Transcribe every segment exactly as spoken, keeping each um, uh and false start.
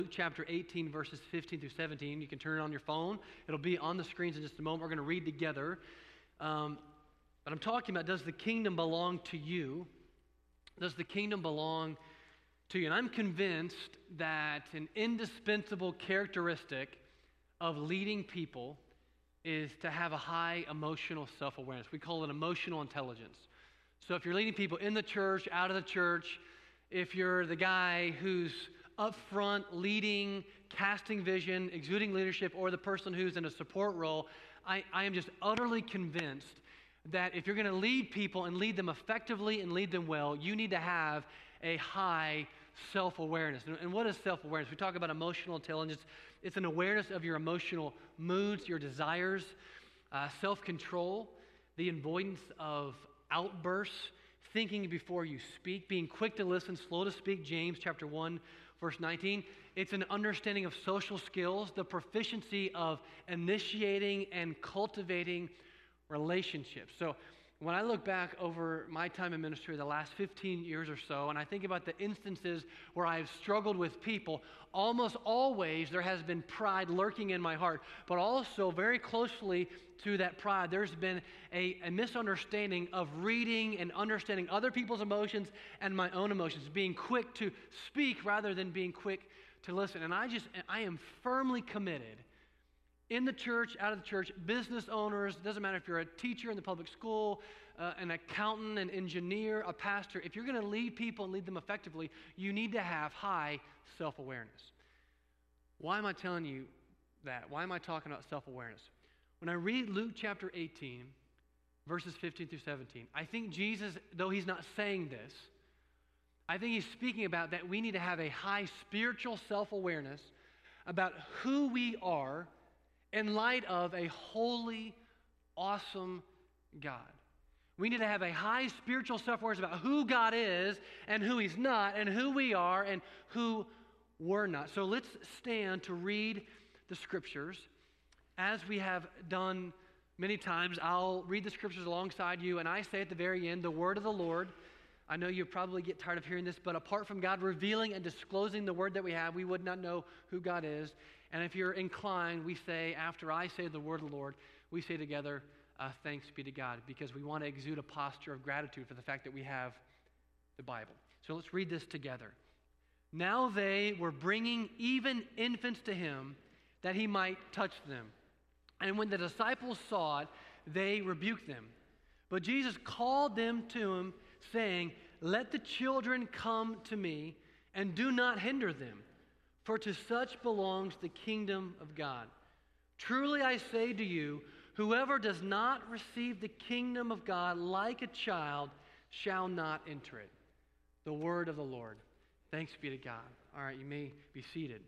Luke chapter eighteen, verses fifteen through seventeen. You can turn it on your phone. It'll be on the screens in just a moment. We're going to read together. Um, but I'm talking about, does the kingdom belong to you? Does the kingdom belong to you? And I'm convinced that an indispensable characteristic of leading people is to have a high emotional self-awareness. We call it emotional intelligence. So if you're leading people in the church, out of the church, if you're the guy who's up front, leading, casting vision, exuding leadership, or the person who's in a support role, I, I am just utterly convinced that if you're going to lead people and lead them effectively and lead them well, you need to have a high self-awareness. And, and what is self-awareness? We talk about emotional intelligence. It's an awareness of your emotional moods, your desires, uh, self-control, the avoidance of outbursts, thinking before you speak, being quick to listen, slow to speak, James chapter one, verse nineteen. It's an understanding of social skills, the proficiency of initiating and cultivating relationships. So when I look back over my time in ministry, the last fifteen years or so, and I think about the instances where I've struggled with people, almost always there has been pride lurking in my heart, but also very closely to that pride, there's been a, a misunderstanding of reading and understanding other people's emotions and my own emotions, being quick to speak rather than being quick to listen. And I just, I am firmly committed in the church, out of the church, business owners, doesn't matter if you're a teacher in the public school, uh, an accountant, an engineer, a pastor, if you're going to lead people and lead them effectively, you need to have high self-awareness. Why am I telling you that? Why am I talking about self-awareness? When I read Luke chapter eighteen, verses fifteen through seventeen, I think Jesus, though he's not saying this, I think he's speaking about that we need to have a high spiritual self-awareness about who we are in light of a holy, awesome God. We need to have a high spiritual self-awareness about who God is and who he's not and who we are and who we're not. So let's stand to read the scriptures. As we have done many times, I'll read the scriptures alongside you, and I say at the very end, the word of the Lord. I know you probably get tired of hearing this, but apart from God revealing and disclosing the word that we have, we would not know who God is. And if you're inclined, we say, after I say the word of the Lord, we say together, uh, thanks be to God, because we want to exude a posture of gratitude for the fact that we have the Bible. So let's read this together. Now they were bringing even infants to him that he might touch them. And when the disciples saw it, they rebuked them. But Jesus called them to him, saying, let the children come to me, and do not hinder them, for to such belongs the kingdom of God. Truly I say to you, whoever does not receive the kingdom of God like a child shall not enter it. The word of the Lord. Thanks be to God. All right, you may be seated.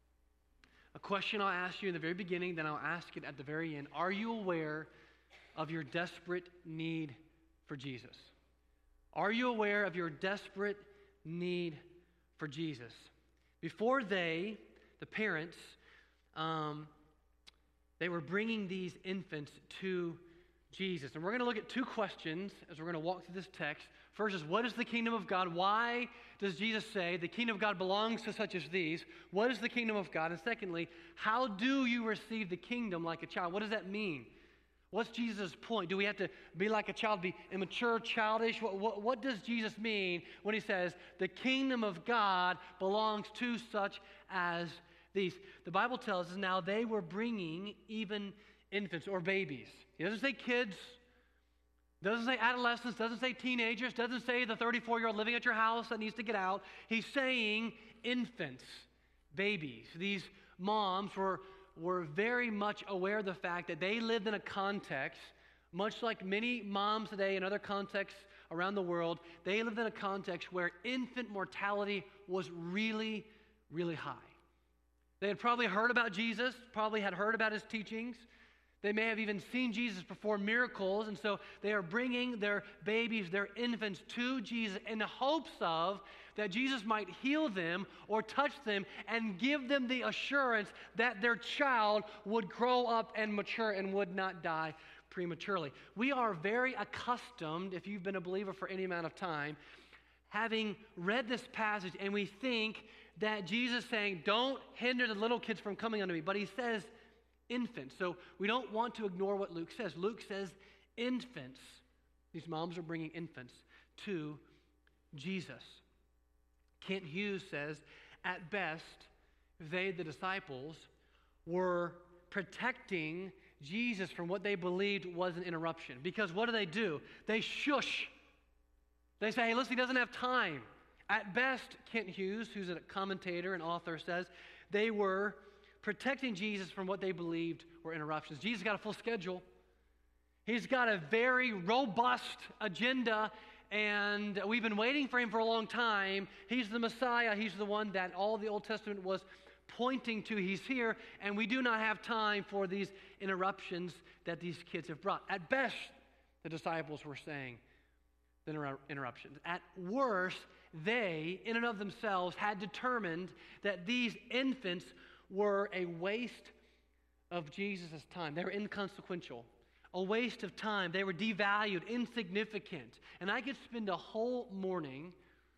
A question I'll ask you in the very beginning, then I'll ask it at the very end. Are you aware of your desperate need for Jesus? Are you aware of your desperate need for Jesus? Before they, the parents, um, they were bringing these infants to Jesus. And we're going to look at two questions as we're going to walk through this text. First is, what is the kingdom of God? Why does Jesus say the kingdom of God belongs to such as these? What is the kingdom of God? And secondly, how do you receive the kingdom like a child? What does that mean? What's Jesus' point? Do we have to be like a child, be immature, childish? What, what, what does Jesus mean when he says the kingdom of God belongs to such as these? The Bible tells us now they were bringing even infants or babies. He doesn't say kids, doesn't say adolescents, doesn't say teenagers, doesn't say the thirty-four-year-old living at your house that needs to get out. He's saying infants, babies. These moms were, were very much aware of the fact that they lived in a context, much like many moms today in other contexts around the world, they lived in a context where infant mortality was really, really high. They had probably heard about Jesus, probably had heard about his teachings. They may have even seen Jesus perform miracles, and so they are bringing their babies, their infants to Jesus in the hopes of that Jesus might heal them or touch them and give them the assurance that their child would grow up and mature and would not die prematurely. We are very accustomed, if you've been a believer for any amount of time, having read this passage, and we think that Jesus is saying, don't hinder the little kids from coming unto me. But he says infants. So we don't want to ignore what Luke says. Luke says infants. These moms are bringing infants to Jesus. Kent Hughes says, at best, they, the disciples, were protecting Jesus from what they believed was an interruption. Because what do they do? They shush. They say, hey, listen, he doesn't have time. At best, Kent Hughes, who's a commentator and author, says, they were protecting Jesus from what they believed were interruptions. Jesus got a full schedule. He's got a very robust agenda, and we've been waiting for him for a long time. He's the Messiah. He's the one that all the Old Testament was pointing to. He's here, and we do not have time for these interruptions that these kids have brought. At best, the disciples were saying the inter- interruptions. At worst, they, in and of themselves, had determined that these infants were a waste of Jesus' time. They were inconsequential. A waste of time. They were devalued, insignificant. And I could spend a whole morning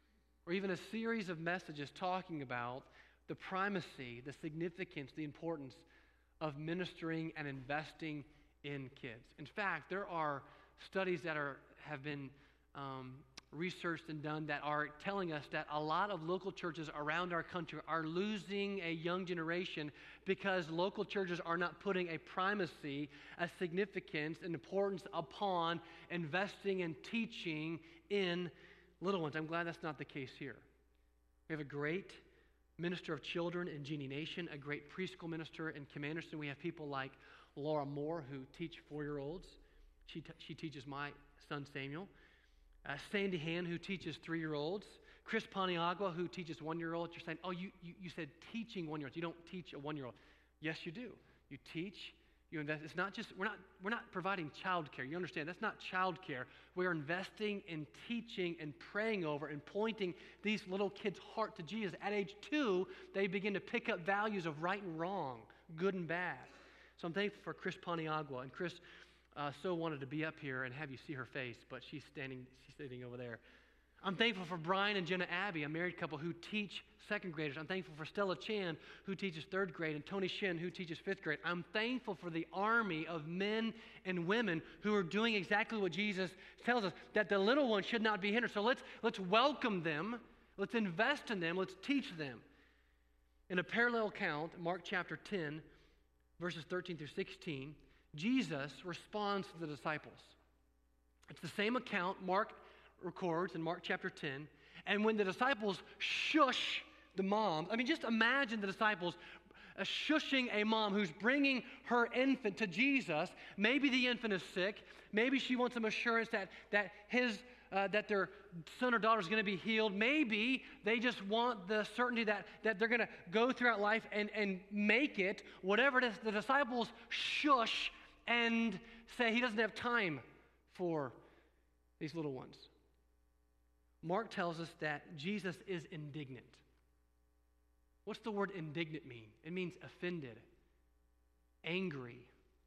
or even a series of messages talking about the primacy, the significance, the importance of ministering and investing in kids. In fact, there are studies that are have been um, researched and done that are telling us that a lot of local churches around our country are losing a young generation because local churches are not putting a primacy, a significance, and importance upon investing and teaching in little ones. I'm glad that's not the case here. We have a great minister of children in Genie Nation, a great preschool minister in Commanderson. We have people like Laura Moore who teach four-year-olds. She, t- she teaches my son Samuel. Uh, Sandy Hand, who teaches three-year-olds. Chris Paniagua, who teaches one-year-olds. You're saying, oh, you, you, you said teaching one-year-olds. You don't teach a one-year-old. Yes, you do. You teach, you invest. It's not just, we're not, we're not providing child care. You understand, that's not child care. We're investing in teaching and praying over and pointing these little kids' heart to Jesus. At age two, they begin to pick up values of right and wrong, good and bad. So I'm thankful for Chris Paniagua. And Chris uh, so wanted to be up here and have you see her face, but she's standing, she's sitting over there. I'm thankful for Brian and Jenna Abbey, a married couple who teach second graders. I'm thankful for Stella Chan, who teaches third grade, and Tony Shin, who teaches fifth grade. I'm thankful for the army of men and women who are doing exactly what Jesus tells us, that the little ones should not be hindered. So let's, let's welcome them. Let's invest in them. Let's teach them. In a parallel account, Mark chapter ten, verses thirteen through sixteen, Jesus responds to the disciples. It's the same account Mark records in Mark chapter ten. And when the disciples shush the moms, I mean, just imagine the disciples uh, shushing a mom who's bringing her infant to Jesus. Maybe the infant is sick. Maybe she wants some assurance that, that his Uh, that their son or daughter is going to be healed. Maybe they just want the certainty that, that they're going to go throughout life and, and make it. Whatever it is, the disciples shush and say he doesn't have time for these little ones. Mark tells us that Jesus is indignant. What's the word indignant mean? It means offended, angry,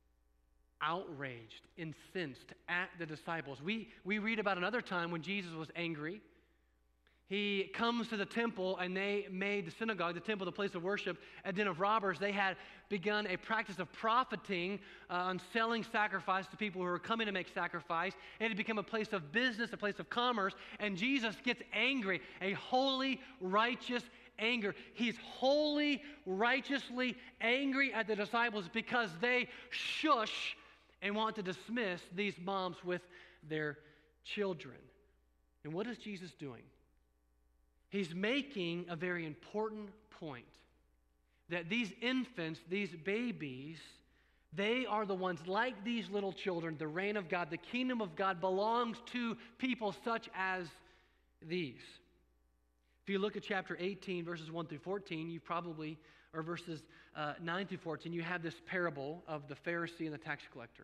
outraged, incensed at the disciples. We, we read about another time when Jesus was angry. He comes to the temple, and they made the synagogue, the temple, the place of worship, a den of robbers. They had begun a practice of profiting uh, on selling sacrifice to people who were coming to make sacrifice. It had become a place of business, a place of commerce, and Jesus gets angry, a holy, righteous anger. He's wholly, righteously angry at the disciples because they shush and want to dismiss these moms with their children. And what is Jesus doing? He's making a very important point that these infants, these babies, they are the ones like these little children. The reign of God, the kingdom of God belongs to people such as these. If you look at chapter eighteen, verses one through fourteen, you probably, or verses uh, nine through fourteen, you have this parable of the Pharisee and the tax collector.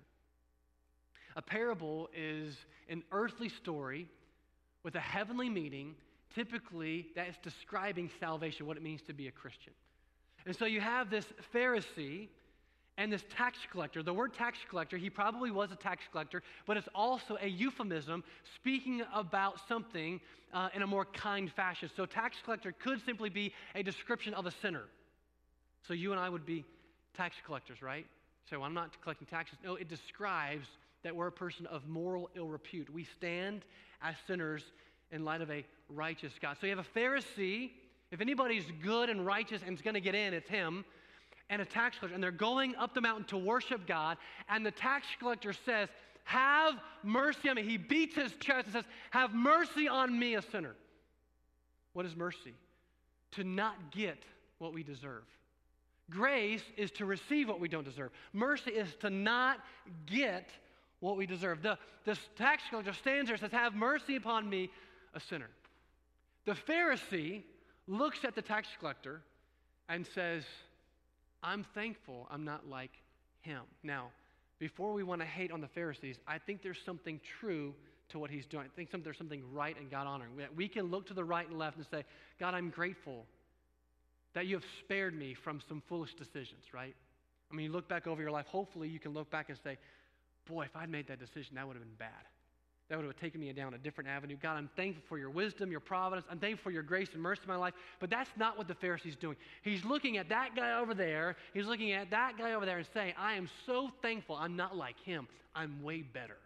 A parable is an earthly story with a heavenly meaning, typically that is describing salvation, what it means to be a Christian. And so you have this Pharisee, And this tax collector, the word tax collector, he probably was a tax collector, but it's also a euphemism speaking about something uh, in a more kind fashion. So tax collector could simply be a description of a sinner. So you and I would be tax collectors, right? So I'm not collecting taxes. No, it describes that we're a person of moral ill repute. We stand as sinners in light of a righteous God. So you have a Pharisee. If anybody's good and righteous and is going to get in, it's him. And a tax collector. And they're going up the mountain to worship God. And the tax collector says, have mercy on me. He beats his chest and says, have mercy on me, a sinner. What is mercy? To not get what we deserve. Grace is to receive what we don't deserve. Mercy is to not get what we deserve. The, the tax collector stands there and says, have mercy upon me, a sinner. The Pharisee looks at the tax collector and says, I'm thankful I'm not like him. Now, before we want to hate on the Pharisees, I think there's something true to what he's doing. I think some, there's something right and God-honoring. We can look to the right and left and say, God, I'm grateful that you have spared me from some foolish decisions, right? I mean, you look back over your life, hopefully you can look back and say, boy, if I'd made that decision, that would have been bad. That would have taken me down a different avenue. God, I'm thankful for your wisdom, your providence. I'm thankful for your grace and mercy in my life. But that's not what the Pharisee's doing. He's looking at that guy over there. He's looking at that guy over there and saying, I am so thankful I'm not like him. I'm way better.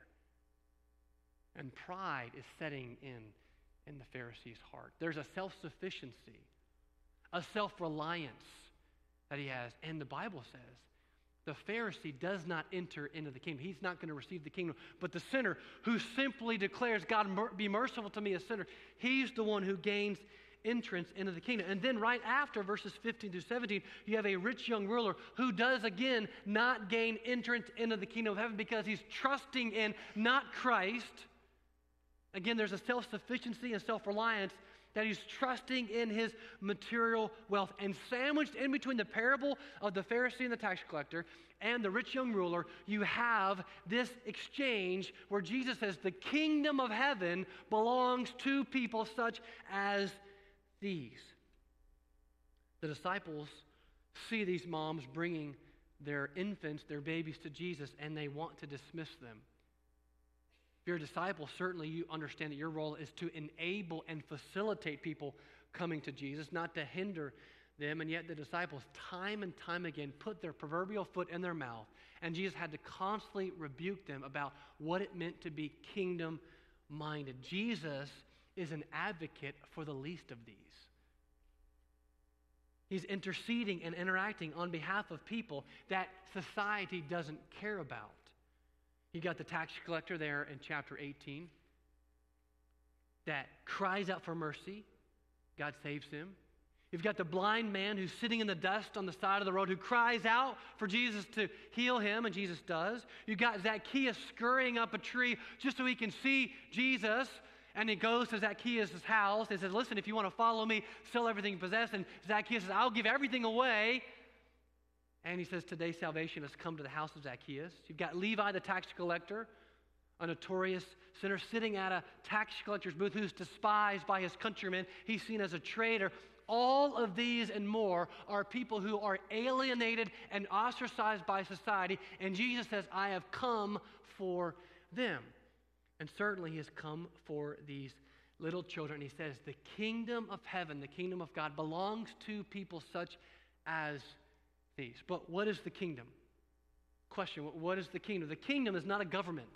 And pride is setting in in the Pharisee's heart. There's a self-sufficiency, a self-reliance that he has. And the Bible says, the Pharisee does not enter into the kingdom. He's not going to receive the kingdom. But the sinner who simply declares, God, be merciful to me, a sinner, he's the one who gains entrance into the kingdom. And then right after verses fifteen through seventeen, you have a rich young ruler who does again not gain entrance into the kingdom of heaven because he's trusting in not Christ. Again, there's a self-sufficiency and self-reliance that he's trusting in his material wealth. And sandwiched in between the parable of the Pharisee and the tax collector and the rich young ruler, you have this exchange where Jesus says the kingdom of heaven belongs to people such as these. The disciples see these moms bringing their infants, their babies to Jesus, and they want to dismiss them. If you're a disciple, certainly you understand that your role is to enable and facilitate people coming to Jesus, not to hinder them. And yet the disciples, time and time again, put their proverbial foot in their mouth. And Jesus had to constantly rebuke them about what it meant to be kingdom-minded. Jesus is an advocate for the least of these. He's interceding and interacting on behalf of people that society doesn't care about. You got the tax collector there in chapter eighteen that cries out for mercy. God saves him. You've got the blind man who's sitting in the dust on the side of the road who cries out for Jesus to heal him, and Jesus does. You've got Zacchaeus scurrying up a tree just so he can see Jesus, and he goes to Zacchaeus' house and says, listen, if you want to follow me, sell everything you possess. And Zacchaeus says, I'll give everything away. And he says, today salvation has come to the house of Zacchaeus. You've got Levi, the tax collector, a notorious sinner, sitting at a tax collector's booth who's despised by his countrymen. He's seen as a traitor. All of these and more are people who are alienated and ostracized by society. And Jesus says, I have come for them. And certainly he has come for these little children. He says, the kingdom of heaven, the kingdom of God, belongs to people such as these. But what is the kingdom? Question, what is the kingdom? The kingdom is not a government,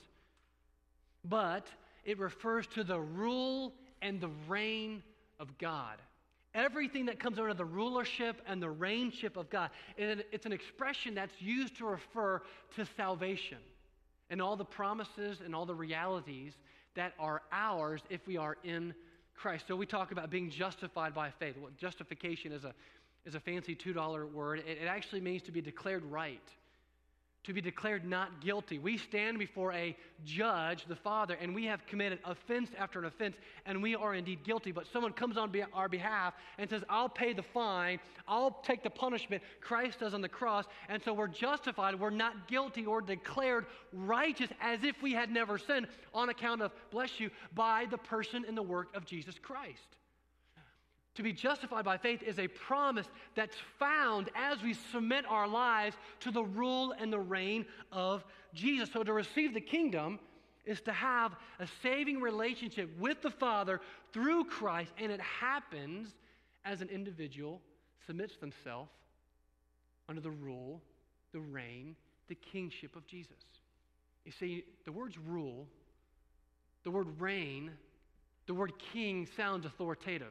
but it refers to the rule and the reign of God. Everything that comes under the rulership and the reignship of God, it's an expression that's used to refer to salvation and all the promises and all the realities that are ours if we are in Christ. So we talk about being justified by faith. Well, justification is a is a fancy two dollar word. It, it actually means to be declared right, to be declared not guilty. We stand before a judge, the Father, and we have committed offense after an offense, and we are indeed guilty. But someone comes on be- our behalf and says, I'll pay the fine, I'll take the punishment Christ does on the cross, and so we're justified. We're not guilty or declared righteous as if we had never sinned on account of, bless you, by the person and the work of Jesus Christ. To be justified by faith is a promise that's found as we submit our lives to the rule and the reign of Jesus. So to receive the kingdom is to have a saving relationship with the Father through Christ, and it happens as an individual submits themselves under the rule, the reign, the kingship of Jesus. You see, the words rule, the word reign, the word king sounds authoritative.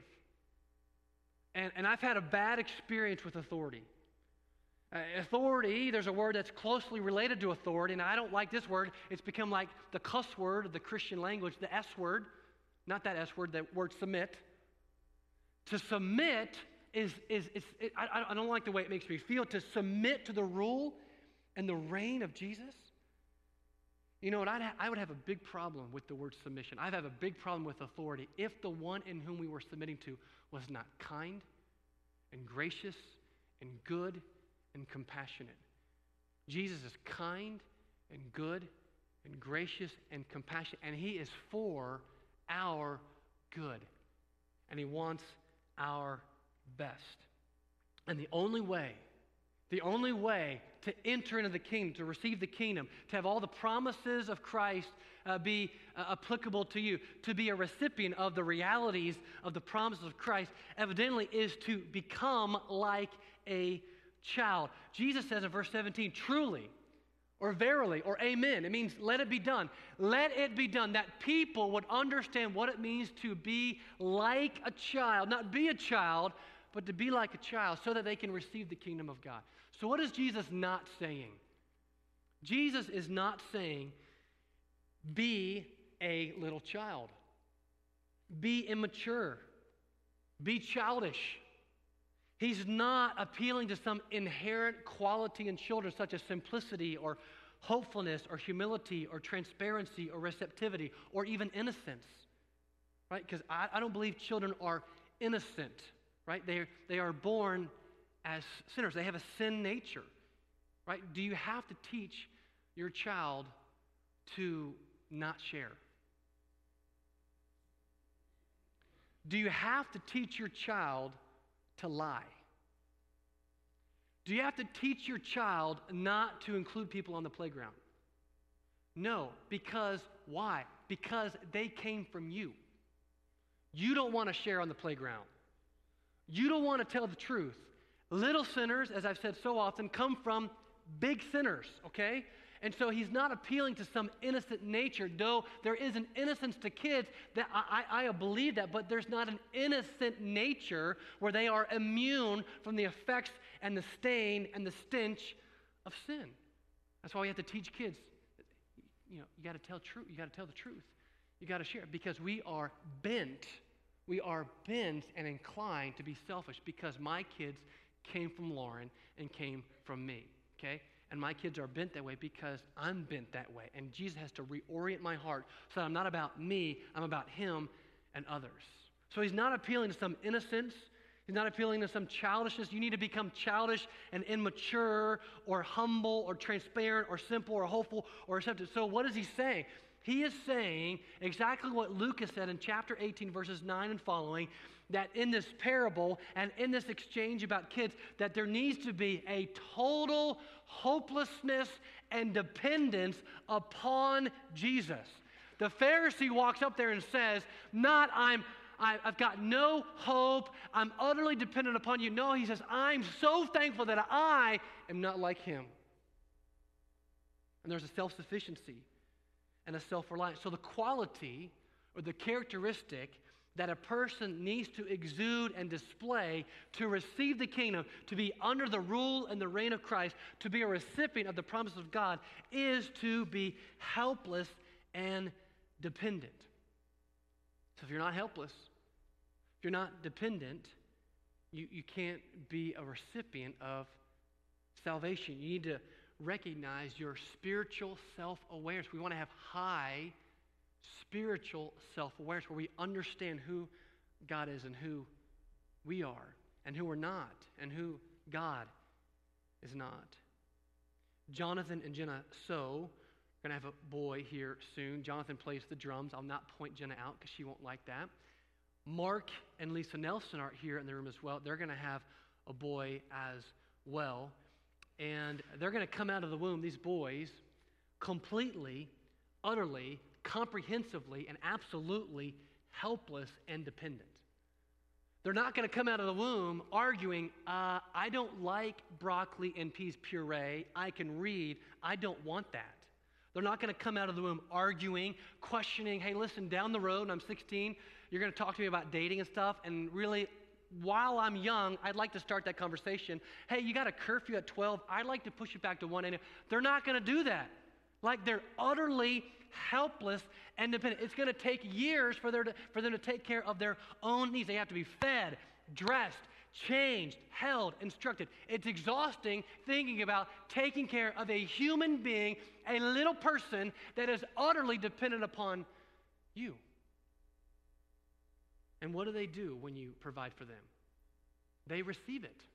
And, and I've had a bad experience with authority. Uh, authority, there's a word that's closely related to authority, and I don't like this word. It's become like the cuss word of the Christian language, the S word. Not that S word, that word submit. To submit is, is, is it, I, I don't like the way it makes me feel. To submit to the rule and the reign of Jesus. You know what, I'd ha- I would have a big problem with the word submission. I'd have a big problem with authority if the one in whom we were submitting to was not kind and gracious and good and compassionate. Jesus is kind and good and gracious and compassionate, and he is for our good, and he wants our best. And the only way, the only way to enter into the kingdom, to receive the kingdom, to have all the promises of Christ uh, be uh, applicable to you, to be a recipient of the realities of the promises of Christ, evidently is to become like a child. Jesus says in verse seventeen, truly, or verily, or amen. It means let it be done. Let it be done, that people would understand what it means to be like a child, not be a child, but to be like a child so that they can receive the kingdom of God. So what is Jesus not saying? Jesus is not saying, be a little child. Be immature. Be childish. He's not appealing to some inherent quality in children such as simplicity or hopefulness or humility or transparency or receptivity or even innocence, right? Because I, I don't believe children are innocent, right? They, they are born as sinners. They have a sin nature, right? Do you have to teach your child to not share? Do you have to teach your child to lie? Do you have to teach your child not to include people on the playground? No, because why? Because they came from you. You don't want to share on the playground. You don't want to tell the truth. Little sinners, as I've said so often, come from big sinners, okay? And so he's not appealing to some innocent nature, though there is an innocence to kids that I, I, I believe that, but there's not an innocent nature where they are immune from the effects and the stain and the stench of sin. That's why we have to teach kids, you know, you got to tell truth. You got to tell the truth. You got to share, because we are bent, we are bent and inclined to be selfish, because my kids came from Lauren and came from me, okay? And my kids are bent that way because I'm bent that way. And Jesus has to reorient my heart so that I'm not about me, I'm about him and others. So he's not appealing to some innocence. He's not appealing to some childishness. You need to become childish and immature or humble or transparent or simple or hopeful or receptive. So what is he saying? He is saying exactly what Luke has said in chapter eighteen, verses nine and following, that in this parable and in this exchange about kids, that there needs to be a total hopelessness and dependence upon Jesus. The Pharisee walks up there and says, not I'm, I, I've got no hope, I'm utterly dependent upon you. No, he says, I'm so thankful that I am not like him. And there's a self-sufficiency and a self-reliance. So the quality or the characteristic that a person needs to exude and display to receive the kingdom, to be under the rule and the reign of Christ, to be a recipient of the promises of God, is to be helpless and dependent. So if you're not helpless, if you're not dependent, you, you can't be a recipient of salvation. You need to recognize your spiritual self-awareness. We want to have high spiritual self-awareness where we understand who God is and who we are and who we're not and who God is not. Jonathan and Jenna So are going to have a boy here soon. Jonathan plays the drums. I'll not point Jenna out because she won't like that. Mark and Lisa Nelson are here in the room as well. They're going to have a boy as well. And they're going to come out of the womb, these boys, completely, utterly, comprehensively, and absolutely helpless and dependent. They're not going to come out of the womb arguing, uh, I don't like broccoli and peas puree. I can read. I don't want that. They're not going to come out of the womb arguing, questioning, hey, listen, down the road, and I'm sixteen, you're going to talk to me about dating and stuff, and really, while I'm young, I'd like to start that conversation. Hey, you got a curfew at twelve. I'd like to push it back to one a.m. They're not going to do that. Like, they're utterly helpless and dependent. It's going to take years for, their to, for them to take care of their own needs. They have to be fed, dressed, changed, held, instructed. It's exhausting thinking about taking care of a human being, a little person that is utterly dependent upon you. And what do they do when you provide for them? They receive it.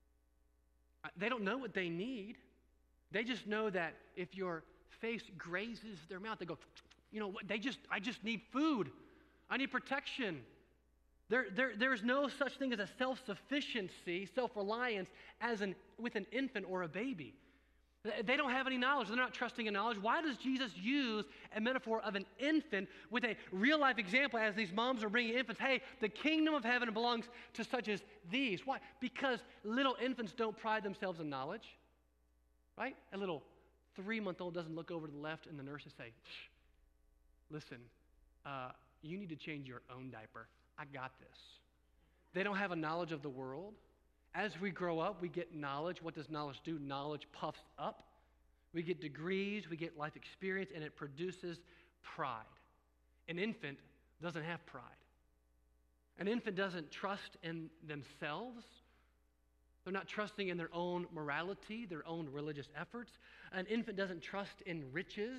They don't know what they need. They just know that if your face grazes their mouth, they go, you know, they just, I just need food. I need protection. There, there, there's no such thing as a self-sufficiency, self-reliance as an, with an infant or a baby. They don't have any knowledge. They're not trusting in knowledge. Why does Jesus use a metaphor of an infant with a real-life example as these moms are bringing infants? Hey, the kingdom of heaven belongs to such as these. Why? Because little infants don't pride themselves in knowledge, right? A little three-month-old doesn't look over to the left and the nurse and say, listen, uh, you need to change your own diaper. I got this. They don't have a knowledge of the world. As we grow up, we get knowledge. What does knowledge do? Knowledge puffs up. We get degrees, we get life experience, and it produces pride. An infant doesn't have pride. An infant doesn't trust in themselves. They're not trusting in their own morality, their own religious efforts. An infant doesn't trust in riches.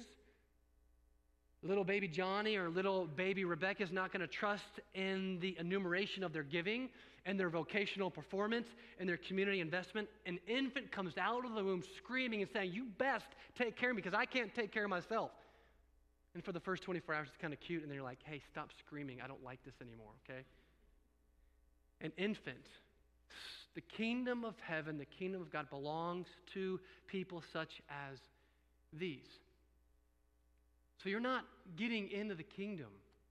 Little baby Johnny or little baby Rebecca is not going to trust in the enumeration of their giving and their vocational performance and their community investment. An infant comes out of the womb screaming and saying, you best take care of me because I can't take care of myself. And for the first twenty-four hours, it's kind of cute, and then you're like, hey, stop screaming. I don't like this anymore, okay? An infant, the kingdom of heaven, the kingdom of God belongs to people such as these. So you're not getting into the kingdom.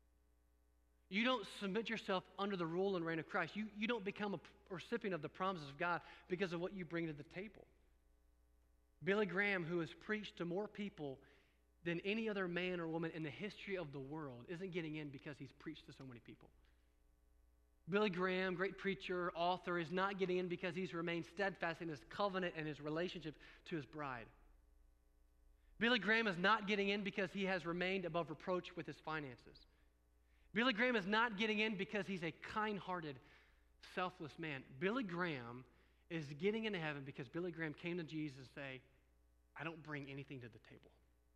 You don't submit yourself under the rule and reign of Christ. You, you don't become a recipient of the promises of God because of what you bring to the table. Billy Graham, who has preached to more people than any other man or woman in the history of the world, isn't getting in because he's preached to so many people. Billy Graham, great preacher, author, is not getting in because he's remained steadfast in his covenant and his relationship to his bride. Billy Graham is not getting in because he has remained above reproach with his finances. Billy Graham is not getting in because he's a kind-hearted, selfless man. Billy Graham is getting into heaven because Billy Graham came to Jesus and said, I don't bring anything to the table.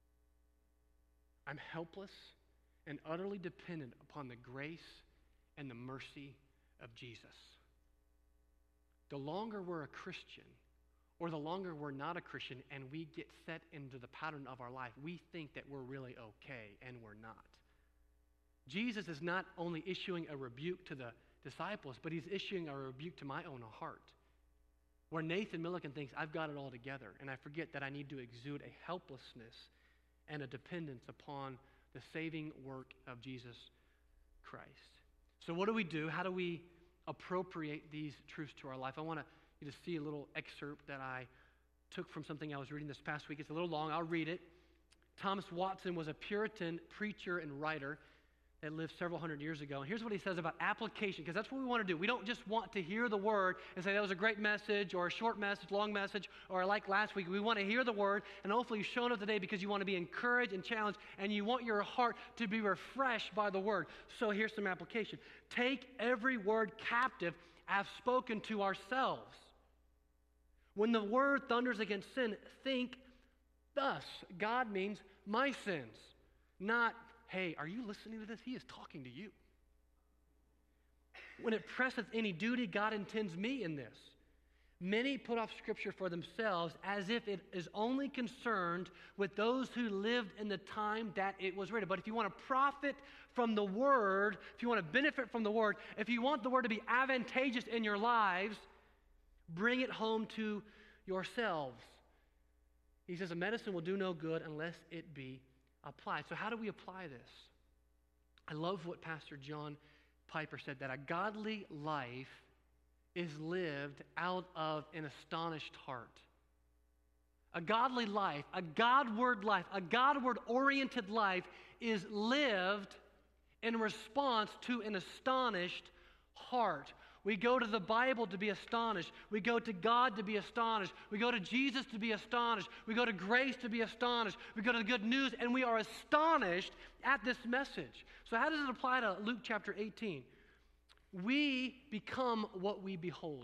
I'm helpless and utterly dependent upon the grace and the mercy of Jesus. The longer we're a Christian, or the longer we're not a Christian and we get set into the pattern of our life, we think that we're really okay, and we're not. Jesus is not only issuing a rebuke to the disciples, but he's issuing a rebuke to my own heart, where Nathan Milliken thinks, I've got it all together, and I forget that I need to exude a helplessness and a dependence upon the saving work of Jesus Christ. So what do we do? How do we appropriate these truths to our life? I want to you to see a little excerpt that I took from something I was reading this past week. It's a little long. I'll read it. Thomas Watson was a Puritan preacher and writer that lived several hundred years ago. And here's what he says about application, because that's what we want to do. We don't just want to hear the word and say that was a great message or a short message, long message, or like last week. We want to hear the word, and hopefully you've shown up today because you want to be encouraged and challenged, and you want your heart to be refreshed by the word. So here's some application. Take every word captive as spoken to ourselves. When the word thunders against sin, think thus. God means my sins, not, hey, are you listening to this? He is talking to you. When it presseth any duty, God intends me in this. Many put off Scripture for themselves as if it is only concerned with those who lived in the time that it was written. But if you want to profit from the Word, if you want to benefit from the Word, if you want the Word to be advantageous in your lives, bring it home to yourselves. He says a medicine will do no good unless it be applied. So how do we apply this? I love what Pastor John Piper said, that a godly life is lived out of an astonished heart. A godly life, a Godward life, a Godward-oriented life is lived in response to an astonished heart. We go to the Bible to be astonished. We go to God to be astonished. We go to Jesus to be astonished. We go to grace to be astonished. We go to the good news, and we are astonished at this message. So how does it apply to Luke chapter eighteen? We become what we behold.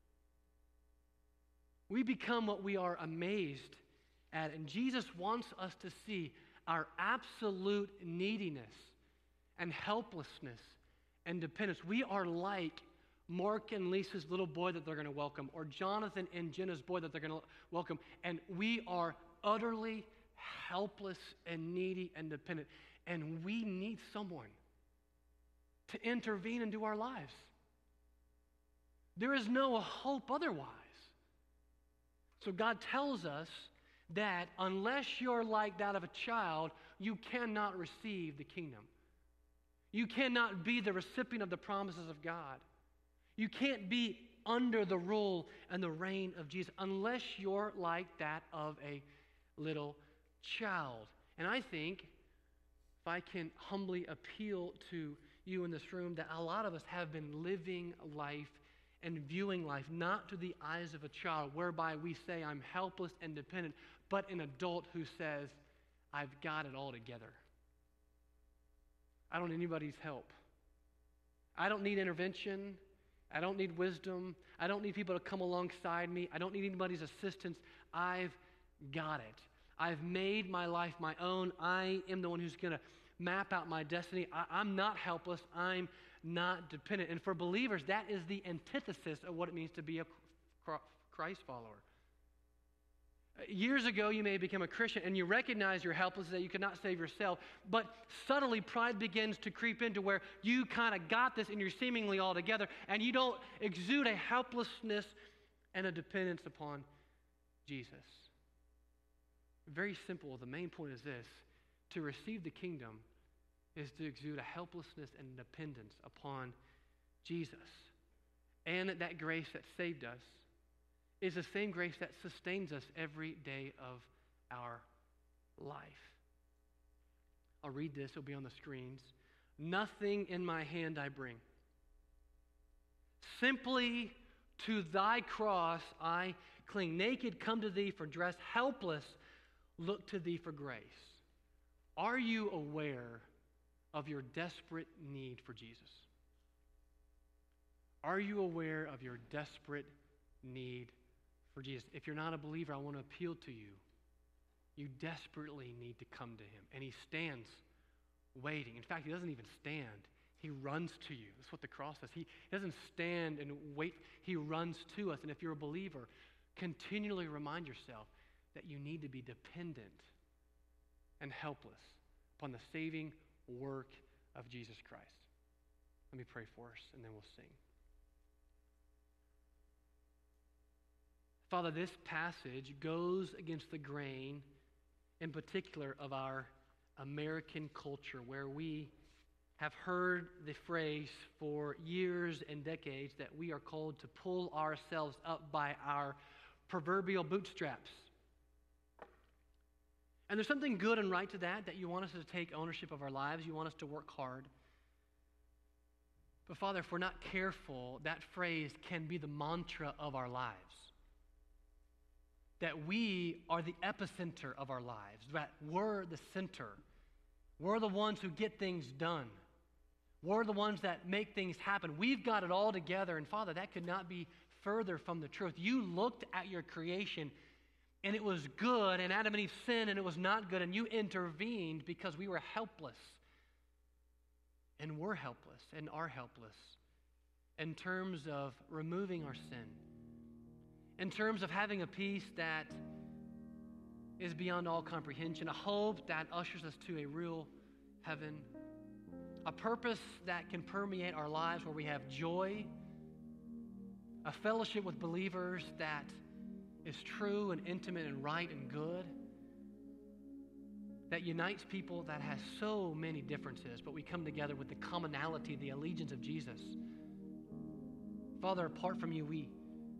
We become what we are amazed at. And Jesus wants us to see our absolute neediness and helplessness and dependence. We are like Mark and Lisa's little boy that they're going to welcome, or Jonathan and Jenna's boy that they're going to welcome. And we are utterly helpless and needy and dependent. And we need someone to intervene into our lives. There is no hope otherwise. So God tells us that unless you're like that of a child, you cannot receive the kingdom. You cannot be the recipient of the promises of God. You can't be under the rule and the reign of Jesus unless you're like that of a little child. And I think, if I can humbly appeal to you in this room, that a lot of us have been living life and viewing life not through the eyes of a child, whereby we say, I'm helpless and dependent, but an adult who says, I've got it all together. I don't need anybody's help. I don't need intervention. I don't need wisdom. I don't need people to come alongside me. I don't need anybody's assistance. I've got it. I've made my life my own. I am the one who's going to map out my destiny. I, I'm not helpless. I'm not dependent. And for believers, that is the antithesis of what it means to be a Christ follower. Years ago, you may become a Christian and you recognize your helplessness, that you cannot save yourself, but subtly pride begins to creep into where you kind of got this and you're seemingly all together, and you don't exude a helplessness and a dependence upon Jesus. Very simple. The main point is this: to receive the kingdom is to exude a helplessness and dependence upon Jesus. And that grace that saved us is the same grace that sustains us every day of our life. I'll read this. It'll be on the screens. Nothing in my hand I bring. Simply to thy cross I cling. Naked, come to thee for dress. Helpless, look to thee for grace. Are you aware of your desperate need for Jesus? Are you aware of your desperate need for Jesus? If you're not a believer, I want to appeal to you. You desperately need to come to him. And he stands waiting. In fact, he doesn't even stand. He runs to you. That's what the cross does. He doesn't stand and wait. He runs to us. And if you're a believer, continually remind yourself that you need to be dependent and helpless upon the saving work of Jesus Christ. Let me pray for us, and then we'll sing. Father, this passage goes against the grain, in particular, of our American culture, where we have heard the phrase for years and decades that we are called to pull ourselves up by our proverbial bootstraps. And there's something good and right to that, that you want us to take ownership of our lives. You want us to work hard. But Father, if we're not careful, that phrase can be the mantra of our lives. That we are the epicenter of our lives, that we're the center. We're the ones who get things done. We're the ones that make things happen. We've got it all together. And Father, that could not be further from the truth. You looked at your creation and it was good, and Adam and Eve sinned and it was not good, and you intervened because we were helpless. And we're helpless and are helpless in terms of removing our sin in terms of having a peace that is beyond all comprehension, a hope that ushers us to a real heaven, a purpose that can permeate our lives where we have joy, a fellowship with believers that is true and intimate and right and good, that unites people that has so many differences, but we come together with the commonality, the allegiance of Jesus. Father, apart from you, we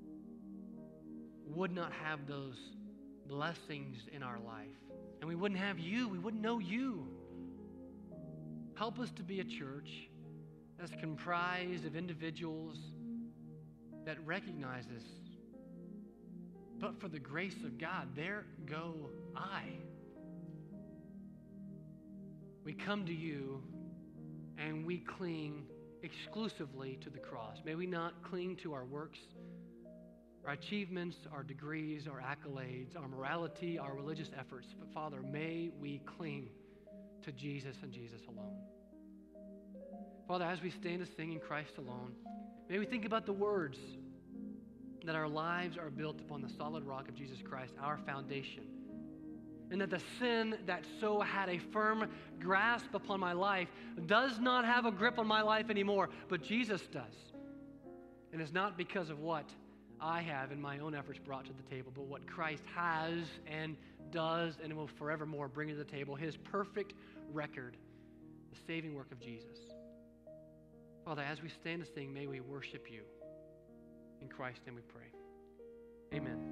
would not have those blessings in our life. And we wouldn't have you. We wouldn't know you. Help us to be a church that's comprised of individuals that recognizes, but for the grace of God, there go I. We come to you and we cling exclusively to the cross. May we not cling to our works, our achievements, our degrees, our accolades, our morality, our religious efforts. But Father, may we cling to Jesus and Jesus alone. Father, as we stand to sing in Christ alone, may we think about the words that our lives are built upon the solid rock of Jesus Christ, our foundation. And that the sin that so had a firm grasp upon my life does not have a grip on my life anymore, but Jesus does. And it's not because of what I have in my own efforts brought to the table, but what Christ has and does and will forevermore bring to the table, his perfect record, the saving work of Jesus. Father, as we stand to sing, may we worship you. In Christ's name we pray. Amen.